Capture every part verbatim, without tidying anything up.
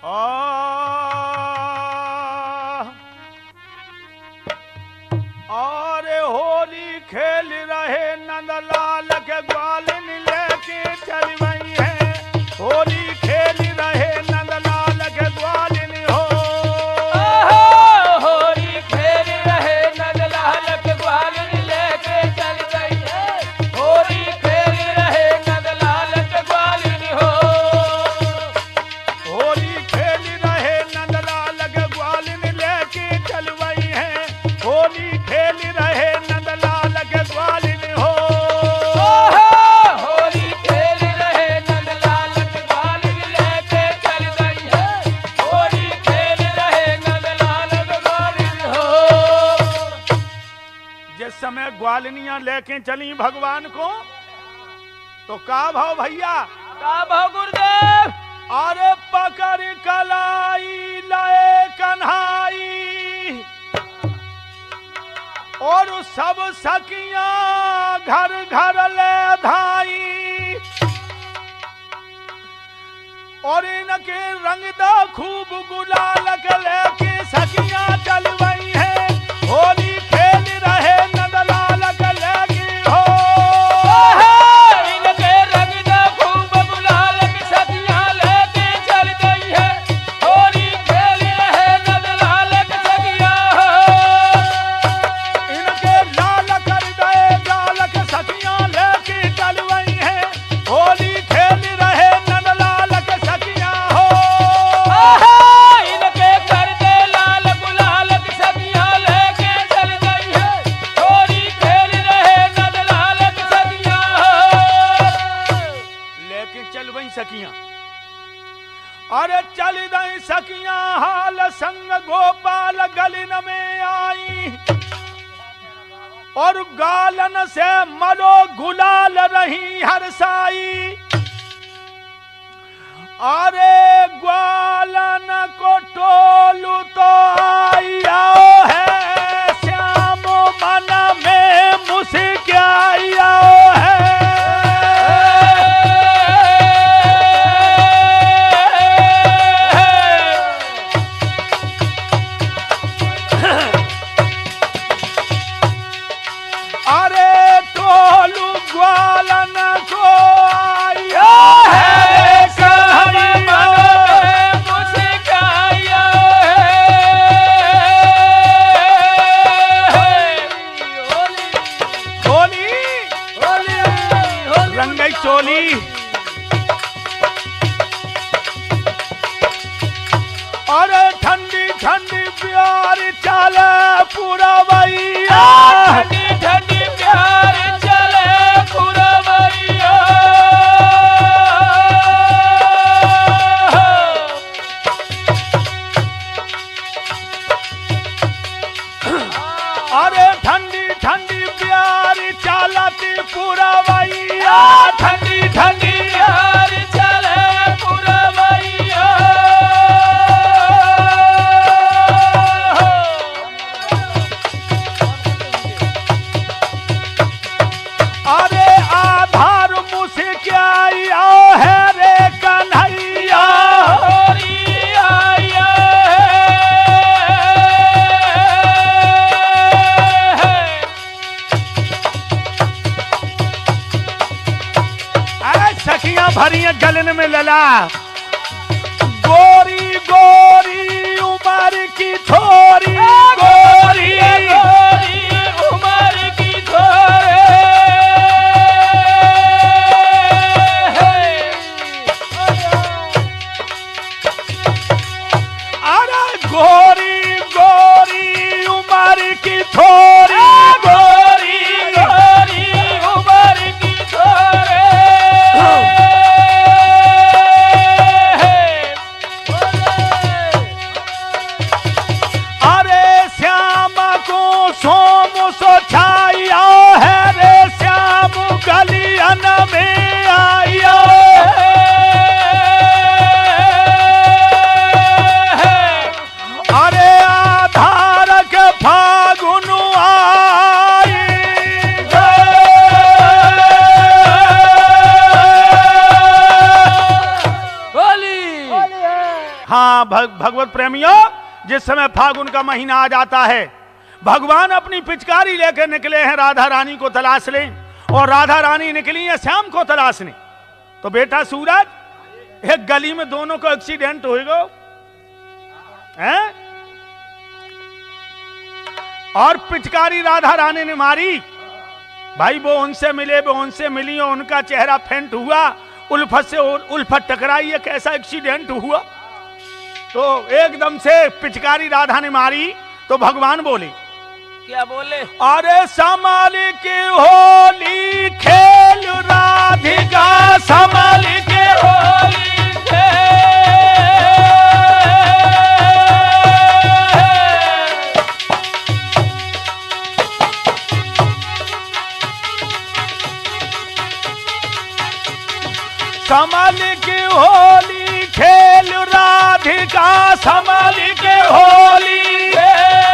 और होली खेल रहे नंदलाल के ग्वालिन लेके चल गई है। होली खेल रहे नंदलाल के ग्वालिन हो। होली खेल रहे नंदलाल के ग्वालिन लेके चल गई है। होली खेल रहे नंदलाल के ग्वालिन हो। होली खेल रहे नंदलाल के ग्वालिन लेके चल गई है। होली खेल रहे नंदलाल के ग्वालिन हो। होली खेल रहे नंदलाल के ग्वालिन लेके चल गई है। होली खेल रहे नंदलाल के ग्वालिन हो। जिस समय ग्वालिनियां लेके चली भगवान को तो का भाव भैया? का भाव गुरुदेव? अरे पकड़ कलाई लाए कन्हाई और सब सखियां घर घर ले धाई और इनके रंग दा खूब गुलाल के लेके सखियां चल गई है। होली खेल रहे नंदलाल के लेके हो। इनके रंग दा खूब गुलाल की सखियां लेके चल गई है। होली खेल रहे नंदलाल की सखियां हो। इनके लाल कर दे लाल के सखियां लेके चल गई है। होली खेल रहे नंदलाल के सखियां हो। इनके कर दे लाल गुलाल की सखियां लेके चल गई है। होली खेल रहे नंदलाल की सखियां हो। लेके चल गई सखियां। अरे चल गई सखियां हाल संग गोपाल गलिन में आई और गालन से मलो गुलाल रही हरसाई। अरे ग्वालन को टोलू तो आया है। श्याम मन में मुस्काया है। अरे टोलू ग्वालन को आया है। कहानी मुस्काया चोली रंगई चोली अरे ठंडी ठंडी प्यार चले पूरा भैया। ठंडी ठंडी प्यार चले पूरा भैया। अरे ठंडी ठंडी प्यार चलती पूरा भैया। ठंडी ठंडी प्यार चले पूरा भैया। अरे आधार मुस्काया है रे कन्हैया। होली आया है। अरे सखियां भरी हैं गलन में लला। गोरी गोरी उमर की थोरी गोरी गोरी उमर की थोरे। अरे गोरी गोरी उमर की थोरी गोरी गोरी उमर की थोरे। अरे श्याम को सोम सो छाया है रे। श्याम गलियन में आया अरे आधार के फागुन आया हाँ भग, भगवत प्रेमियों, जिस समय फागुन का महीना आ जाता है, भगवान अपनी पिचकारी लेकर निकले हैं राधा रानी को तलाश लें, और राधा रानी निकली है श्याम को तलाशने। तो बेटा सूरज, एक गली में दोनों को एक्सीडेंट होएगा हैं? और पिचकारी राधा रानी ने मारी। भाई वो उनसे मिले, वो उनसे मिली और उनका चेहरा फेंट हुआ, उल्फत से उल्फत टकराई, एक ऐसा एक्सीडेंट हुआ। तो एकदम से पिचकारी राधा ने मारी तो भगवान बोले, क्या बोले? अरे संभाल के होली खेल राधिका, संभाल के होली खेल। संभाल के होली खेल राधिका, संभाल के होली खेल।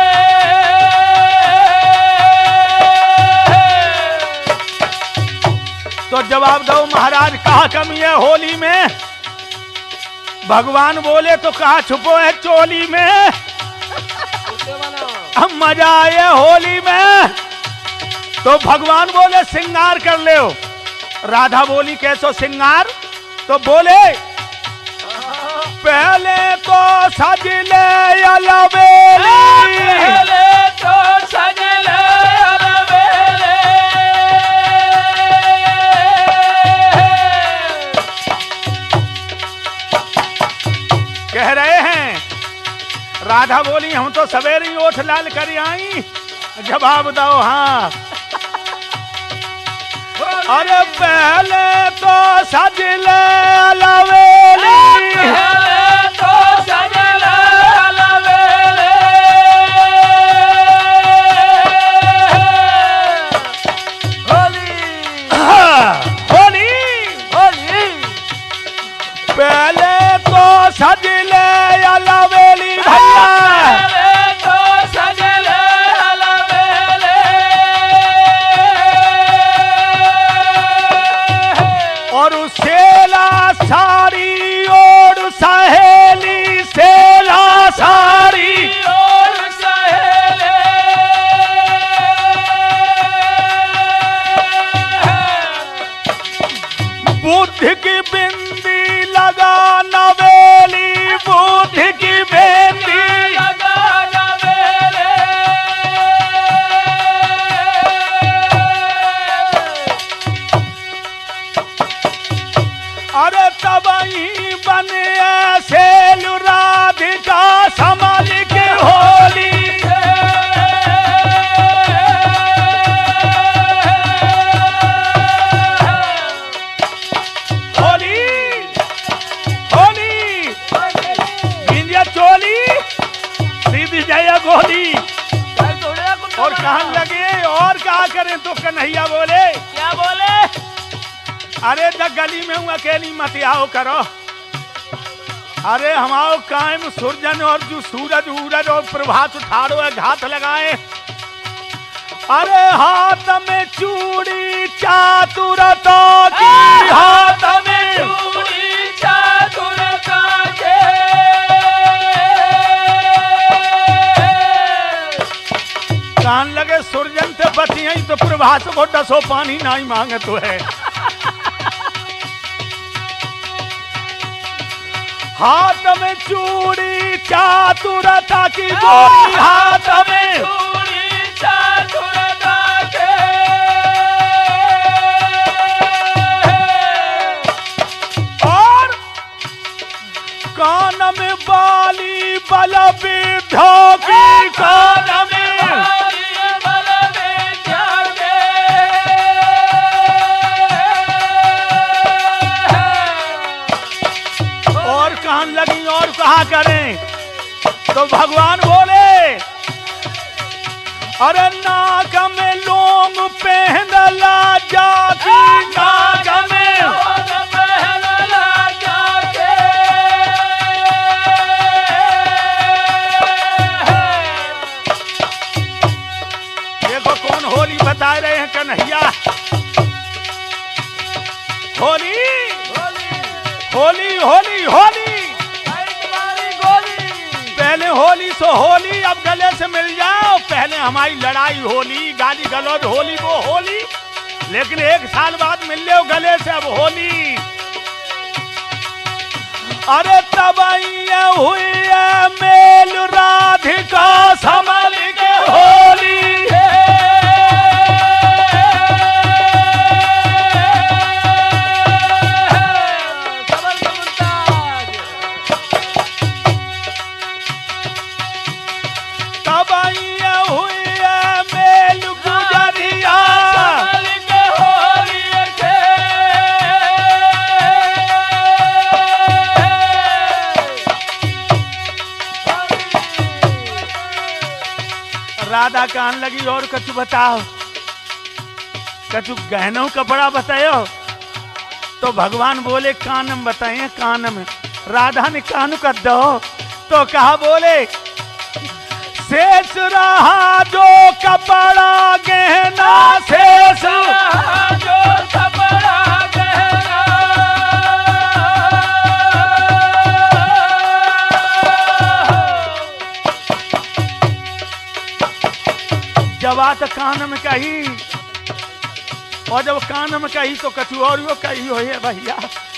तो जवाब दो महाराज, कहा कमी है होली में? भगवान बोले तो कहा छुपो है चोली में। अब मजा आया होली में। तो भगवान बोले श्रृंगार कर ले। राधा बोली कैसो श्रृंगार? तो बोले पहले तो सज ले अलवेली, पहले तो सज ले अलवेली। कह रहे हैं, राधा बोली हम तो सवेरे ओठ लाल कर आई। जवाब दो हाँ। अरे पहले तो सज ले अलवेली, पहले तो सज ले अलवेली। होली होली होली। पहले तो सज ले अलवेली भैया, पहले तो सज ले अलवेली। और सेला सारी और सहेली, सेला सारी और सहेली। बुद्धि की बिंदी लगा नवेली, बुद्धि की बिंदी लगा नवेली। अरे तब ही बने ऐसे राधिका, संभाल के होली। होली होली बिंदिया चोली, सीधी जया गोली। और कहने लगे और क्या करें? तो कन्हैया बोले, क्या बोले? अरे द गली में हूँ अकेली मत आओ करो। अरे हमारो कायम सूरजन और जो सूरज उरज और प्रभात उठाड़ो है घात लगाए। अरे हाथ में चूड़ी चातुरता की, हाथ में चूड़ी चातुरता के। कान लगे सूरजन से बचिए तो प्रभात को डसो पानी नहीं मांगे तो है। हाथ में चूड़ी चातुरता की गोरी, हाथ में चूड़ी चातुरता के। और कान में बाली बल विद्या की, कान में बाली बल विद्या के। और कान लगी और कहा करें? तो भगवान बोले, अरे नाक में लौंग पहनला जाती, नाक में और पहनला जाके। देखो कौन होली बता रहे हैं कन्हैया। होली होली होली होली। आई तुम्हारी होली सो होली, अब गले से मिल जाओ। पहले हमारी लड़ाई होली, गाली गलौज होली वो होली, लेकिन एक साल बाद मिल लो गले से अब होली। अरे तब ये हुई है मेल राधिका संभल के होली। तब ये हुई है मेल गुजरिया संभल के होली के। राधा कान लगी और कछु बताओ, कछु गहनों कपड़ा बतायो। तो भगवान बोले कान में बताइए, कान में। राधा ने कान कर दो तो कहा बोले शेष रहा जो कपड़ा गहना, शेष रहा जो कपड़ा गहना। जब बात कान में कही, और जब कान में कही तो कछु और वो कही हो है भैया।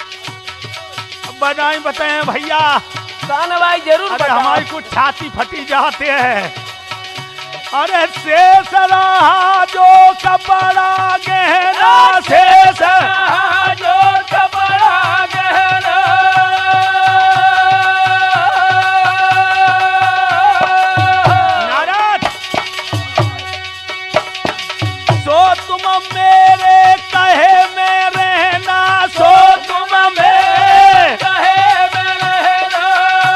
बताए बताए भैया, कान भाई जरूर अरे बताओ। हमारी कुछ छाती फटी जाते हैं। अरे शेष रहा जो कपड़ा गहना, शेष रहा जो कपड़ा गहना। नारद सो तुम मेरे कहे में रहना, सो तुम मेरे कहे में रहना।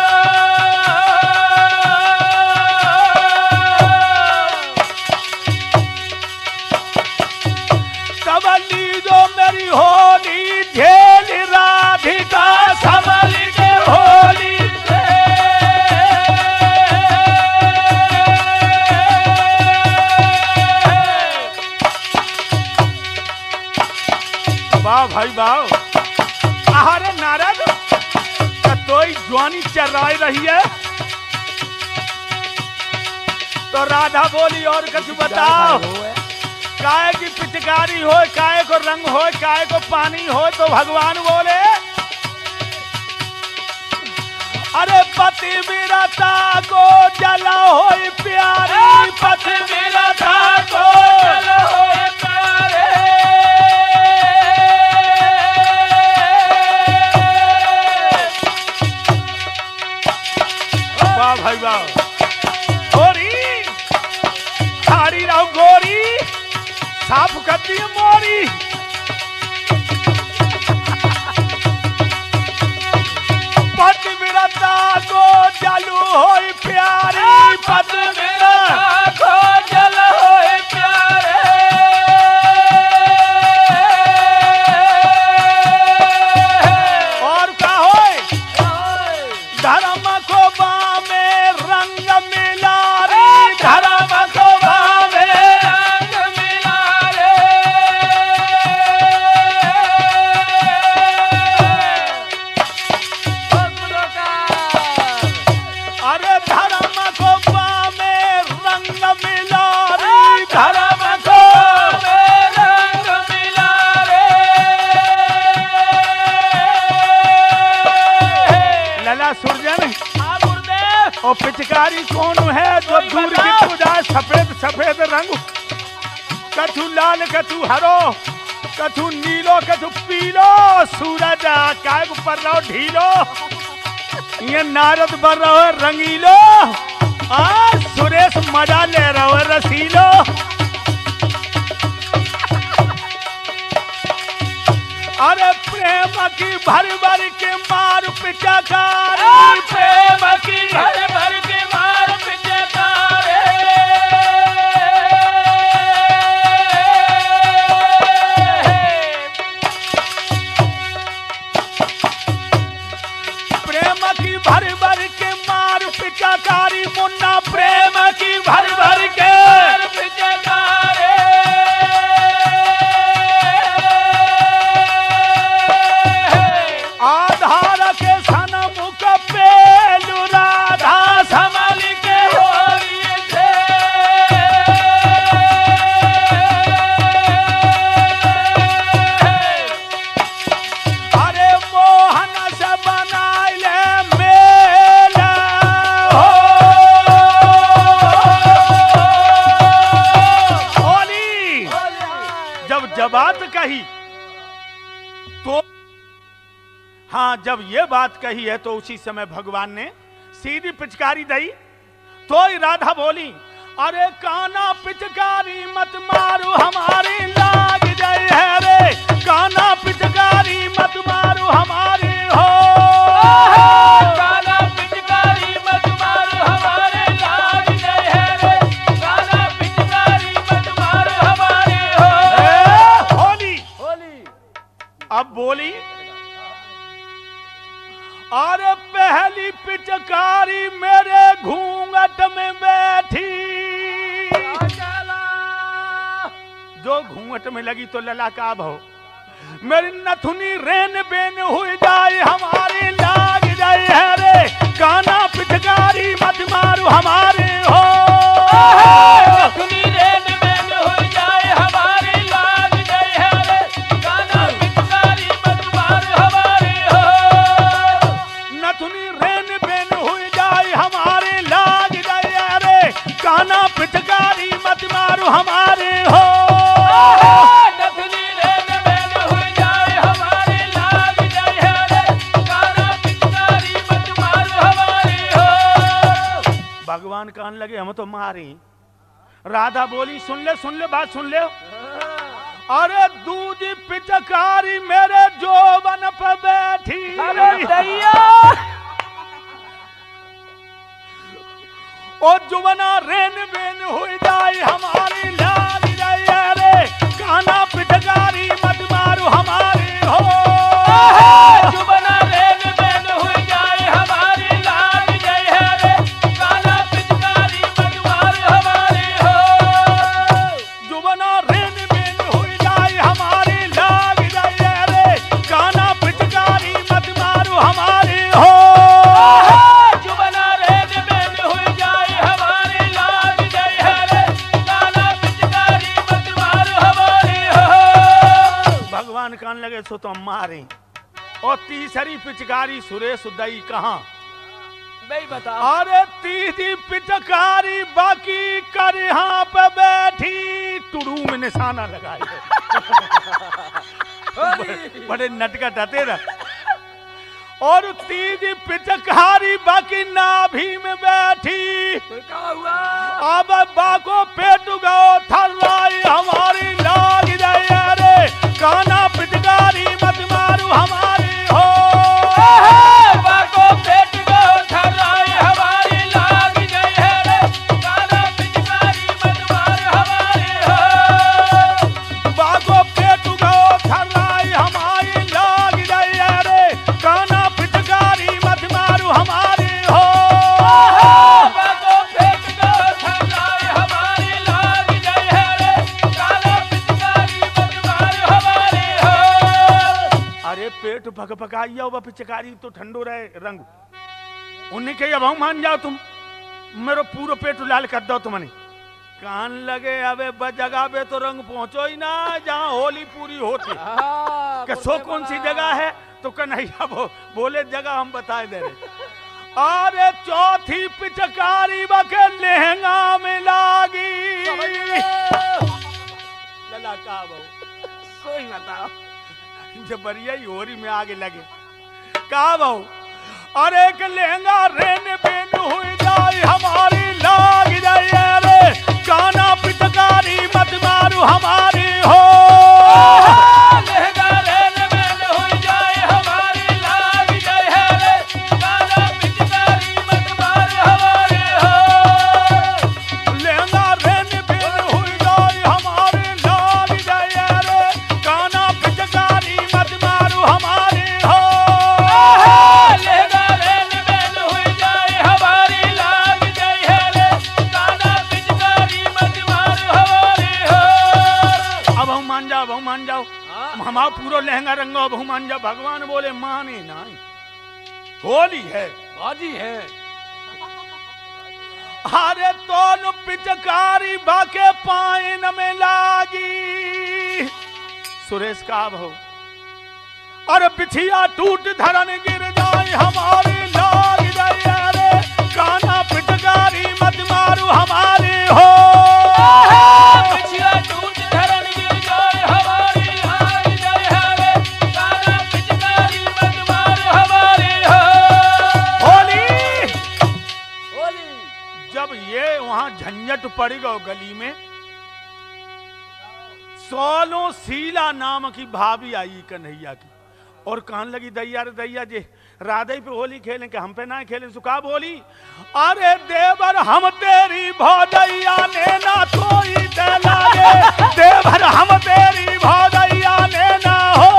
कबली जो मेरी होली झेल राधिका संभल के होली। वाह भाई वाह। अरे नारद तो जवानी चर्राई रही है। तो राधा बोली और कुछ बताओ, काय की पिचकारी हो, काय को रंग हो, काय को पानी हो। तो भगवान बोले अरे पति विरता को जला हो प्यारी, पति विरता को चलो होए प्यारे। वाह भाई वाह। गोरी खारी रहो, गोरी साफ करती है मोरी। पति विरता को जलू हो प्यारी, पति विरता को चलो होए प्यारे। और का होए धर्म को बामे रंग मिला रे, धर्म को बामे रंग मिला रे। अरे धर्म को बामे रंग मिला रे, धर्म को रंग मिला रे। लला सुरजन हाँ गुरुदेव। और पिचकारी कौन है जो कोई दूर बताओ। की जाए सफेद सफेद रंग, कछु लाल कछु हरो, कछु नीलो कछु पीलो। सूरज काय को पर रहो ढीलो, ये नारद बर रहो है रंगीलो। आ सुरेश मजा ले रहो है रसीलो। अरे प्रेम की भर भर के मार पिचकारी, प्रेम की भर भर के मार पिचकारे। प्रेम की भर भर के मार पिचकारी, मुन्ना प्रेम की भर भर के मार पिचकारे। आधार के सन मुख पेलु राधा संभल कही तो हाँ, जब ये बात कही है तो उसी समय भगवान ने सीधी पिचकारी दी। तो ही राधा बोली, अरे काना पिचकारी मत मारो हमारी लाग जाए है रे, काना पिचकारी मत मारो हमारी हो, काना पिचकारी मत मारो हमारे लाग जाए है रे, काना पिचकारी मत मारो हमारे हो। होली होली अब बोली, अरे पहली पिचकारी मेरे घूंघट में बैठी, जो घूंघट में लगी तो लला का भव, मेरी नथुनी रेन बेन हुई जाए हमारी लाग जाए है रे, काना पिचकारी मत मारो हमारे हो, नथुनी रेन बेन हुई जाए हमारी लाग जाए है रे, काना पिचकारी मत मारो हमारे हो, नथुनी रेन बेन हुई जाए हमारी लाग जाए है रे, काना पिचकारी मत मारो हमारे हो, नथुनी रेन बेन हुई जाए हमारी लाग जाए है रे, काना पिचकारी मत मारो हमारे हो। भगवान कान लगे हम तो मारे। राधा बोली, सुन ले सुन ले बात सुन ले, अरे दूजी पिचकारी मेरे जोबन पे बैठी, अरे दैया और जुबना रेन बेन हुई जाए हमारी लाग जाए रे, काना पिचकारी मत मारो हमारी हो, जुबना रेन बेन हुई जाए हमारी लाग जाए है रे, काना पिचकारी मत मारो हमारे हो, जुबना रेन बेन हुई जाए हमारी लाग जाए रे, काना पिचकारी मत मारो हमारी हो, जुबना रेन बेन हुई जाए हमारी लाग जाए है रे, काना पिचकारी मत मारो हमारे हो। भगवान कान लगे सो तो हम मारे। और तीसरी पिचकारी सुरेश दई कहाँ, भाई बता, अरे तीसरी पिचकारी बाकी कर यहाँ पे बैठी, टुडू में निशाना लगाए बड़े, बड़े नटखट हते ना। और तीसरी पिचकारी बाकी नाभि में बैठी, तो क्या हुआ, अब बाको पेट गो थर्राई हमारी लाग जाए रे, काना पिचकारी मत मारू हमारी हो, बाको पेट गो थर्राई हमारी लाग जाए है रे, काना पिचकारी मत मारो हमारे हो, बाको पेट गो थर्राई हमारी लाग जाए रे, काना पिचकारी मत मारू हमारी हो, बाको पेट गो थर्राई हमारी लाग जाए है रे, काना पिचकारी मत मारो हमारे हो। अरे पेट भग भगाइया वह पिचकारी तो ठंडो रहे रंग, उन्हें कही अब हम मान जाओ, तुम मेरे पूरा पेट लाल कर दो तुमने। कान लगे अबे जगह पे तो रंग पहुंचो ही ना जहाँ होली पूरी होती, कसो कौन सी जगह है, तो कन्हैया बो, बोले जगह हम बताए दे रहे। अरे चौथी पिचकारी बके लहंगा में लागी, लला का बहु सोई बताओ, जब बरिया ही होरी में आगे लगे, का बहु अरे एक लहंगा रेन बेन हुई जाए हमारी लाग जाए रे, काना पिचकारी मत मारू हमारी हो, लहंगा रेन बेन हुई जाए हमारी लाग जाए है रे, काना पिचकारी मत मारो हमारे हो, लहंगा रेन बेन हुई जाए हमारी लाग जाए रे, काना पिचकारी मत मारू हमारी हो, लहंगा रेन बेन हुई जाए हमारी लाग जाए है रे, काना पिचकारी मत मारो हमारे हो। अब हम मान जाओ, अब हम मान जाओ, हमारा पूरा लहंगा रंगा, अब हम मान जाओ। भगवान बोले माने नहीं, होली है, बाजी है, अरे तो पिचकारी बाके पाइन में लागी, सुरेश का भव, अरे पिछिया टूट धरन गिर जाए हमारी लाग जाए रे, काना पिचकारी मत मारू हमारी हो, पिछिया टूट धरन गिर जाए हमारी लाग जब ये वहां झंझट पड़ गयो गली में, सोलो शीला नाम की भाभी आई कन्हैया की और कहने लगी दैया रे दैया जे राधे पे होली खेलें कि हम पे ना खेलें। सुखा बोली अरे देवर हम तेरी भौदैया ने ना कोई ते लागे, देवर हम तेरी भौदैया ने ना हो,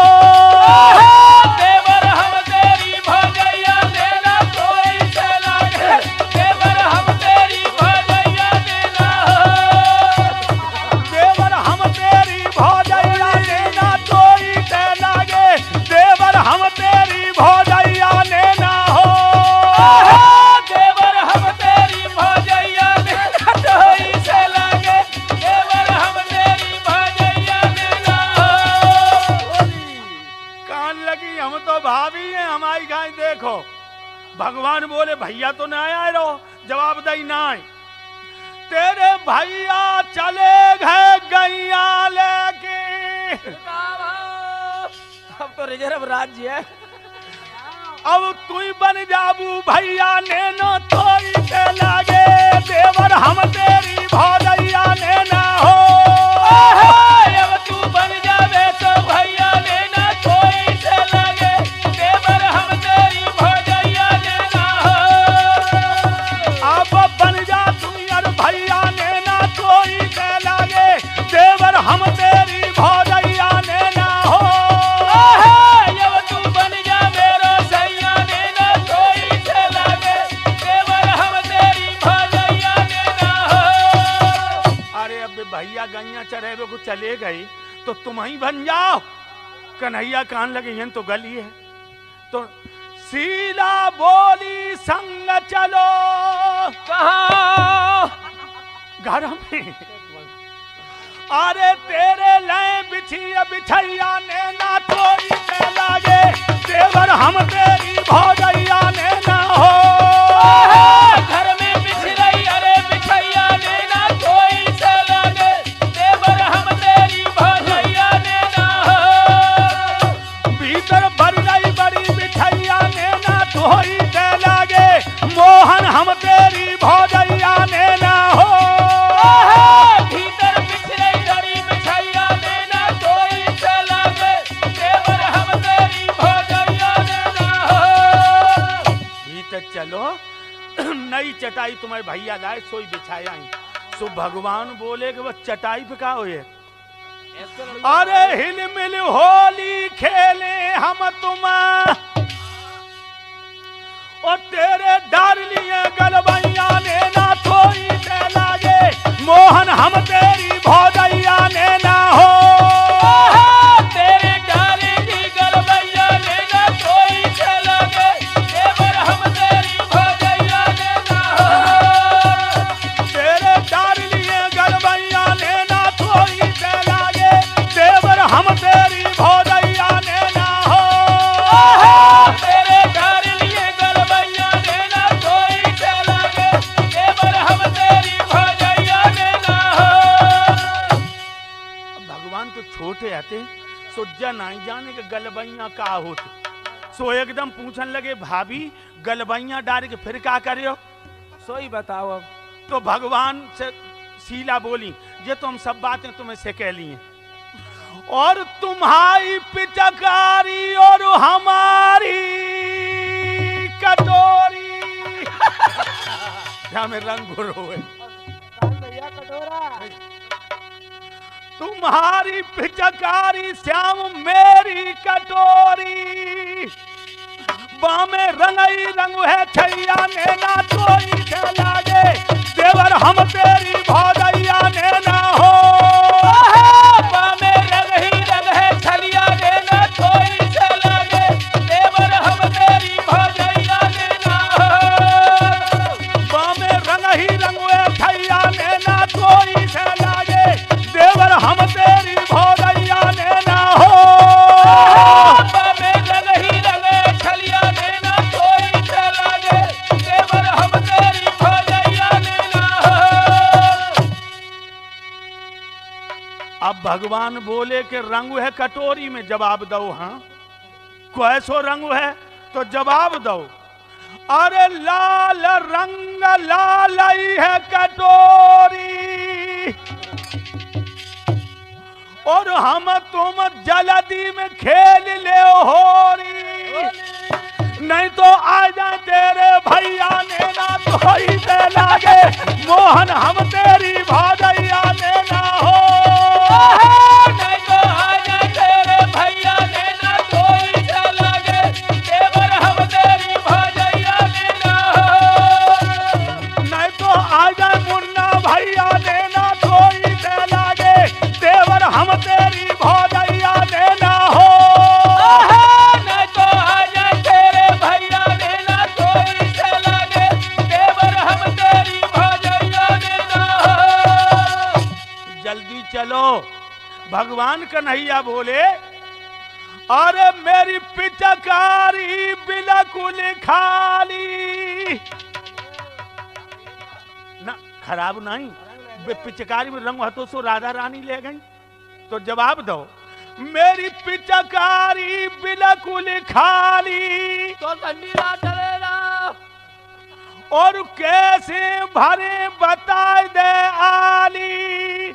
देवर हम तेरी भौजैया ने ना कोई से लागे, देवर हम तेरी भौजैया ने ना हो, देवर हम तेरी भौदैया ने ना कोई ते लागे, देवर हम तेरी भौदैया ने ना हो, देवर हम तेरी भौजैया ने ना कोई से लागे, देवर हम तेरी भौजैया ने ना हो। कान लगी हम तो भाभी हैं हमारी गाय देखो। भगवान बोले भैया तो ना आए रहो, जवाब दई ना आए। तेरे भैया चले गए गैया लेके, अब तो रिजर्व राज्य है। अब तू बन जाबू भैया ने न तोई ते लागे, देवर हम तेरी भौदैया ने ना हो, अब तू बन जावे तो भैया ने ना कोई से लागे, देवर हम तेरी भौजैया ने ना हो, अब बन जा तू यार भैया ने ना कोई ते लागे, देवर हम तेरी भौदैया ने ना हो, अब तू बन जा मेरो सैया ने ना कोई से लागे, देवर हम तेरी भौजैया ने ना हो। अरे अब भैया गैया चढ़ेबे को चले गई तो तुम ही बन जाओ। कन्हैया कान लगे यन तो गली है। तो शीला बोली संग चलो कहाँ घर में, अरे तेरे लय बिछिया बिछैया ने ना कोई ते लागे, देवर हम तेरी भौजैया ने ना हो, घर में बिछ रही अरे बिछैया ने ना कोई से लागे, देवर हम तेरी भौजैया ने ना हो, भीतर भर गई बड़ी बिछैया ने ना कोई ते लागे, मोहन हम तेरी भौजैया ने ना हो, भीतर बिछ रही बड़ी बिछैया ने ना कोई से लागे, देवर हम तेरी भौजैया ने ना हो। भीतर चलो नई चटाई तुम्हारे भैया लाए सोई बिछाया ही। सो भगवान बोले कि वो चटाई पे का हुए, अरे हिल मिल होली खेले हम तुम और तेरे डर लिए गलबैया ने ना कोई ते लागे, मोहन हम तेरी भौजैया ने ना हो, तेरे डाले की गलबैया ने ना कोई से लागे, देवर हम तेरी भौजैया ने ना हो, तेरे डर लिए गलबैया ने ना कोई ते लागे, देवर हम तेरी भौजैया ने ना हो, तेरे डाल लिए गलबैया ने ना कोई से लागे, देवर हम तेरी भौजैया ने ना हो। भगवान तो छोटे आते सुज्जा नहीं जाने के गलबैया का होते। सो एकदम पूछन लगे भाभी गलबैया डाल के फिर क्या करे हो। सोई बताओ अब। तो भगवान से शीला बोली ये तो हम सब बातें तुम्हें से कह ली हैं, और तुम्हारी पिचकारी और हमारी कटोरी में रंग घुरो है, तुम्हारी पिचकारी श्याम मेरी कटोरी, बामे रंगई रंग है छैया ने ना कोई से लागे, देवर हम तेरी भौजैया ने ना हो, बामे रंग ही रंग है छलिया ने ना कोई से लागे, देवर हम तेरी भौजैया ने ना हो, बामे रंग ही रंग है छैया ने ना कोई से लागे, देवर हम तेरी भौजैया ने ना हो, बामे रंग ही रंग है छलिया ने ना कोई से लागे, देवर हम तेरी भौजैया ने ना हो। अब भगवान बोले कि रंग है कटोरी में, जवाब दो हाँ कैसो रंग है तो जवाब दो, अरे लाल रंग लालई है कटोरी, और हम तुम जल्दी में खेल ले होरी, नहीं तो आ जा तेरे भैया ने ना तो इसे लागे, मोहन हम तेरी भौजैया ने ना हो। नहीं तो आ जा तेरे भैया ने ना तो इसे लागे, देवर हम तेरी भौजैया ने ना हो। नहीं तो आ जा मुन्ना भैया ने ना तो इसे लागे, देवर हम तेरी भौजैया ने ना हो। नहीं तो आ जा तेरे भैया ने ना तो इसे लागे, देवर हम तेरी भौजैया ने ना हो। जल्दी चलो, भगवान कन्हैया बोले, अरे मेरी पिचकारी बिल्कुल खाली ना, खराब नहीं, बे- पिचकारी में रंग हतो सो राधा रानी ले गई। तो जवाब दो, मेरी पिचकारी बिल्कुल खाली, तो ठंडी ना चलेगा। और कैसे भरे बता दे आली,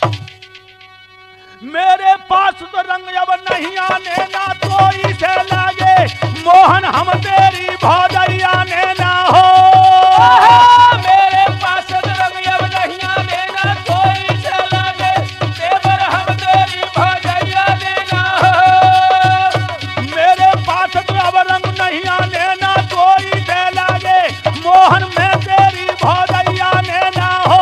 मेरे पास तो रंग अब नहीं आने ना तो इसे लागे, मोहन हम तेरी भौजैया ने ना हो। मेरे पास रंग अब नहीं आने ना तो इसे लागे, देवर हम तेरी भौजैया ने ना हो। मेरे पास तो अब रंग नहीं आने ना तो इसे लागे, मोहन मैं तेरी भौजैया ने ना हो।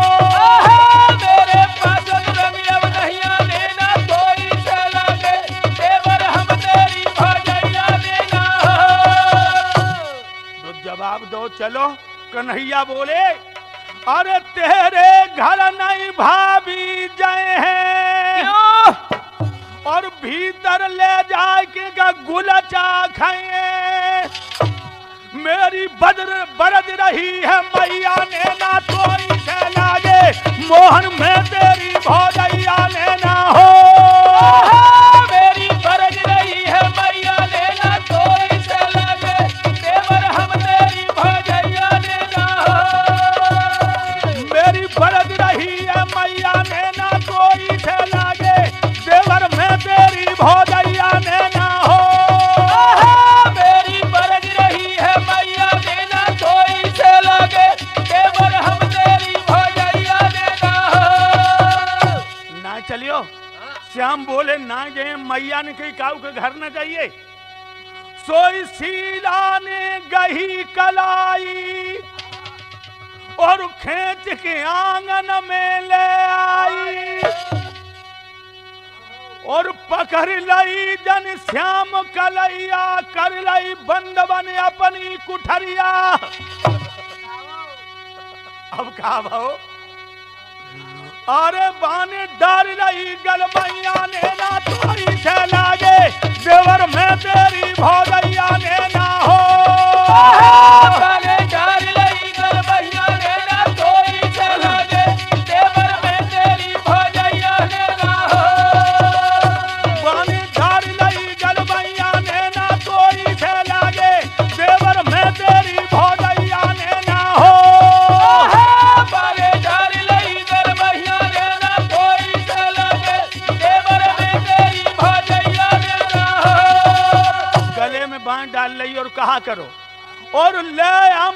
मेरे पास रंग अब नहीं आने ना तो इसे लागे, देवर हम तेरी भौजैया ने ना हो। तो जवाब दो, चलो। कन्हैया बोले, अरे तेरे घर नहीं भाभी जय हैं, और भीतर ले जाए के का गुलचा खाए, मेरी बदर बरद रही है मैया ने ना तो इसे लागे, मोहन में तेरी भौजैया ने ना हो। मेरी बरज रही है मैया ने ना तो इसे लागे, देवर हम तेरी भौजैया ने ना हो। मेरी बरद रही है मैया ने ना तो इसे लागे, देवर में तेरी भौजैया ने ना हो। मेरी बरज रही है मैया ने ना तो इसे लागे, देवर हम तेरी भौजैया ने ना हो। ना चलियो, श्याम बोले ना गए, मैया ने कही काऊ के घर न जाइए। सोई शीला ने गही कलाई, और खींच के आंगन में ले आई, और पकड़ लई जन श्याम कलैया, कर लई बंद बन अपनी कुठरिया। अब कहा भाव, अरे बाने डाल रही गलबैया ने ना तो इसे लागे, देवर में तेरी भौजैया ने ना हो। बाने डाल लई गलबैया ने ना तो इसे लागे, देवर में तेरी भौजैया ने ना हो। बाने डाल रही गलबैया ने ना तो इसे लागे, देवर में तेरी भौजैया ने ना हो। बाने डाल लई गलबैया ने ना तो इसे लागे, देवर में तेरी भौजैया ने ना हो। गले में बांध डाल रही और कहा करो, और ले हम